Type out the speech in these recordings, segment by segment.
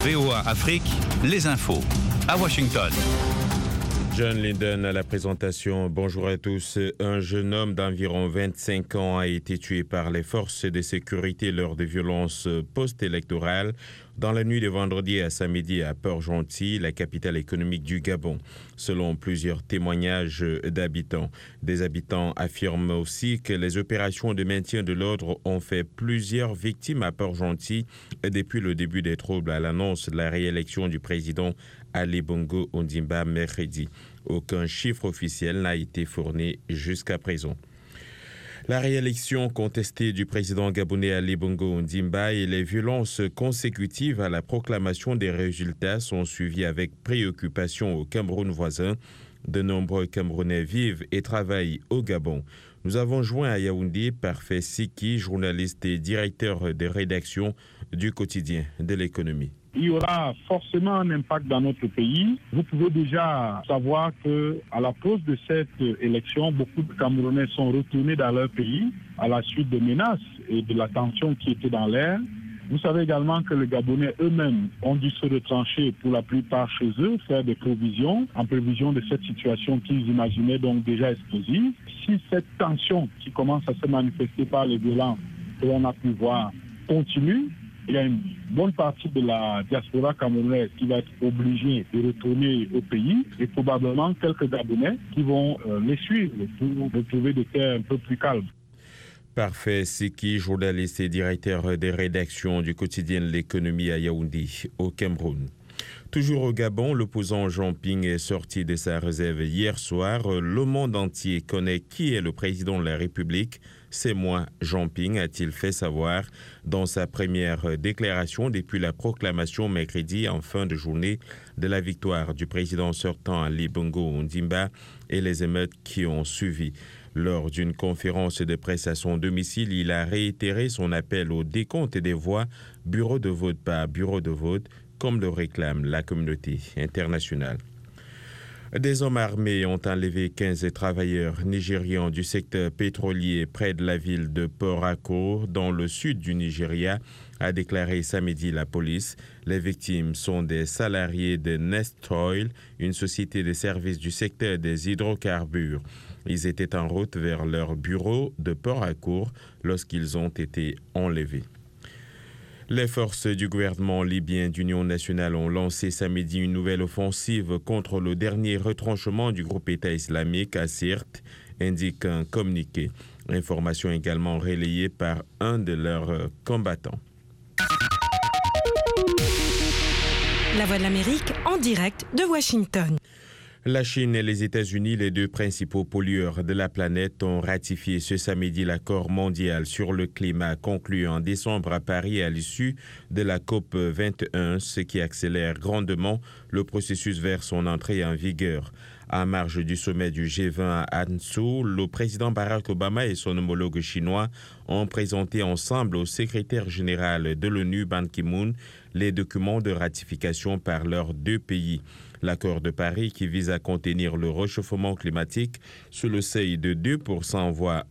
VOA Afrique, les infos. À Washington. John Linden à la présentation. Bonjour à tous. Un jeune homme d'environ 25 ans a été tué par les forces de sécurité lors de violences post-électorales dans la nuit de vendredi à samedi à Port-Gentil, la capitale économique du Gabon, selon plusieurs témoignages d'habitants. Des habitants affirment aussi que les opérations de maintien de l'ordre ont fait plusieurs victimes à Port-Gentil depuis le début des troubles à l'annonce de la réélection du président Ali Bongo Ondimba mercredi. Aucun chiffre officiel n'a été fourni jusqu'à présent. La réélection contestée du président gabonais Ali Bongo Ondimba et les violences consécutives à la proclamation des résultats sont suivies avec préoccupation au Cameroun voisin. De nombreux Camerounais vivent et travaillent au Gabon. Nous avons joint à Yaoundé Parfait Siki, journaliste et directeur de rédaction du quotidien de l'économie. Il y aura forcément un impact dans notre pays. Vous pouvez déjà savoir qu'à l'approche de cette élection, beaucoup de Camerounais sont retournés dans leur pays à la suite des menaces et de la tension qui était dans l'air. Vous savez également que les Gabonais eux-mêmes ont dû se retrancher pour la plupart chez eux, faire des provisions en prévision de cette situation qu'ils imaginaient donc déjà explosive. Si cette tension qui commence à se manifester par les violents que l'on a pu voir continue, il y a une bonne partie de la diaspora camerounaise qui va être obligée de retourner au pays et probablement quelques Gabonais qui vont les suivre pour retrouver des terres un peu plus calmes. Parfait Siki, journaliste et directeur des rédactions du quotidien de l'économie à Yaoundé, au Cameroun. Toujours au Gabon, l'opposant Jean Ping est sorti de sa réserve hier soir. Le monde entier connaît qui est le président de la République. C'est moi, Jean Ping, a-t-il fait savoir dans sa première déclaration depuis la proclamation mercredi en fin de journée de la victoire du président sortant Ali Bongo Ondimba et les émeutes qui ont suivi. Lors d'une conférence de presse à son domicile, il a réitéré son appel au décompte des voix, bureau de vote par bureau de vote, comme le réclame la communauté internationale. Des hommes armés ont enlevé 15 travailleurs nigérians du secteur pétrolier près de la ville de Port Harcourt, dans le sud du Nigeria, a déclaré samedi la police. Les victimes sont des salariés de Nest Oil, une société de services du secteur des hydrocarbures. Ils étaient en route vers leur bureau de Port Harcourt lorsqu'ils ont été enlevés. Les forces du gouvernement libyen d'Union nationale ont lancé samedi une nouvelle offensive contre le dernier retranchement du groupe État islamique à Sirte, indique un communiqué. Information également relayée par un de leurs combattants. La Voix de l'Amérique en direct de Washington. La Chine et les États-Unis, les deux principaux pollueurs de la planète, ont ratifié ce samedi l'accord mondial sur le climat conclu en décembre à Paris à l'issue de la COP 21, ce qui accélère grandement le processus vers son entrée en vigueur. En marge du sommet du G20 à Hangzhou, le président Barack Obama et son homologue chinois ont présenté ensemble au secrétaire général de l'ONU, Ban Ki-moon, les documents de ratification par leurs deux pays. L'accord de Paris qui vise à contenir le réchauffement climatique sous le seuil de 2%, voire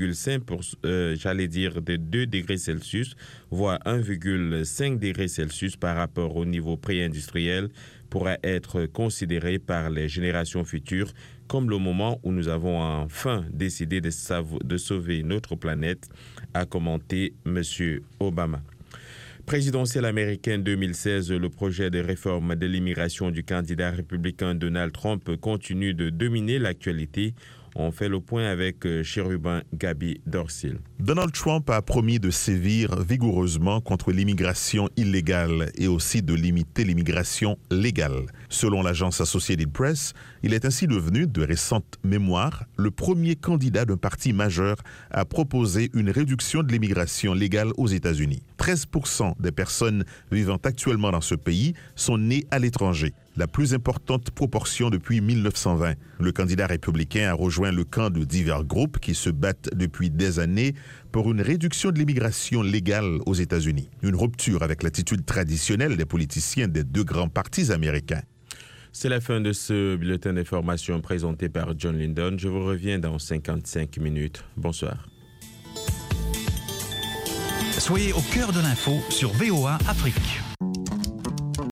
1,5%, de 2 degrés Celsius, voire 1,5 degrés Celsius par rapport au niveau pré-industriel, pourra être considéré par les générations futures comme le moment où nous avons enfin décidé de sauver notre planète, a commenté M. Obama. Présidentielle américaine 2016, le projet de réforme de l'immigration du candidat républicain Donald Trump continue de dominer l'actualité. On fait le point avec Chérubin Gabi Dorsil. Donald Trump a promis de sévir vigoureusement contre l'immigration illégale et aussi de limiter l'immigration légale. Selon l'agence Associated Press, il est ainsi devenu, de récentes mémoires, le premier candidat d'un parti majeur à proposer une réduction de l'immigration légale aux États-Unis. 13% des personnes vivant actuellement dans ce pays sont nées à l'étranger, la plus importante proportion depuis 1920. Le candidat républicain a rejoint le camp de divers groupes qui se battent depuis des années pour une réduction de l'immigration légale aux États-Unis. Une rupture avec l'attitude traditionnelle des politiciens des deux grands partis américains. C'est la fin de ce bulletin d'information présenté par John Linden. Je vous reviens dans 55 minutes. Bonsoir. Soyez au cœur de l'info sur VOA Afrique.